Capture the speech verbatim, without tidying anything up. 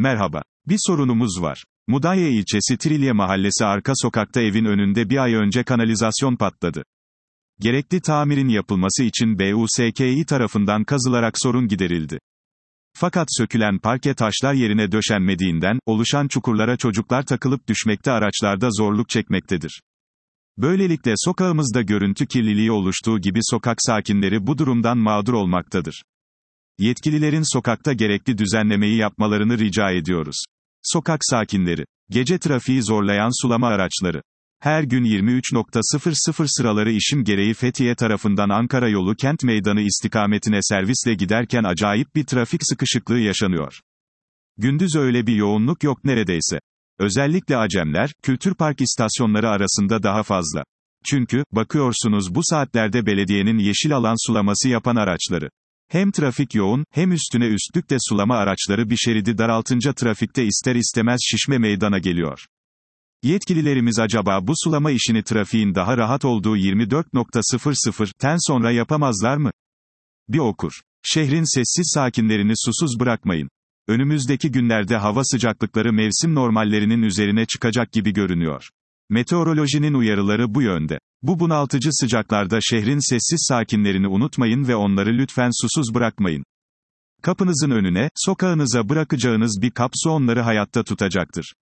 Merhaba. Bir sorunumuz var. Mudanya ilçesi Trilye mahallesi arka sokakta evin önünde bir ay önce kanalizasyon patladı. Gerekli tamirin yapılması için B U S K İ tarafından kazılarak sorun giderildi. Fakat sökülen parke taşlar yerine döşenmediğinden, oluşan çukurlara çocuklar takılıp düşmekte, araçlarda zorluk çekmektedir. Böylelikle sokağımızda görüntü kirliliği oluştuğu gibi sokak sakinleri bu durumdan mağdur olmaktadır. Yetkililerin sokakta gerekli düzenlemeyi yapmalarını rica ediyoruz. Sokak sakinleri. Gece trafiği zorlayan sulama araçları. Her gün yirmi üç sıfır sıraları işim gereği Fethiye tarafından Ankara yolu Kent Meydanı istikametine servisle giderken acayip bir trafik sıkışıklığı yaşanıyor. Gündüz öyle bir yoğunluk yok neredeyse. Özellikle Acemler, Kültür Park istasyonları arasında daha fazla. Çünkü, bakıyorsunuz bu saatlerde belediyenin yeşil alan sulaması yapan araçları. Hem trafik yoğun, hem üstüne üstlük de sulama araçları bir şeridi daraltınca trafikte ister istemez şişme meydana geliyor. Yetkililerimiz acaba bu sulama işini trafiğin daha rahat olduğu yirmi dört sıfırten sonra yapamazlar mı? Bir okur. Şehrin sessiz sakinlerini susuz bırakmayın. Önümüzdeki günlerde hava sıcaklıkları mevsim normallerinin üzerine çıkacak gibi görünüyor. Meteorolojinin uyarıları bu yönde. Bu bunaltıcı sıcaklarda şehrin sessiz sakinlerini unutmayın ve onları lütfen susuz bırakmayın. Kapınızın önüne, sokağınıza bırakacağınız bir kap su onları hayatta tutacaktır.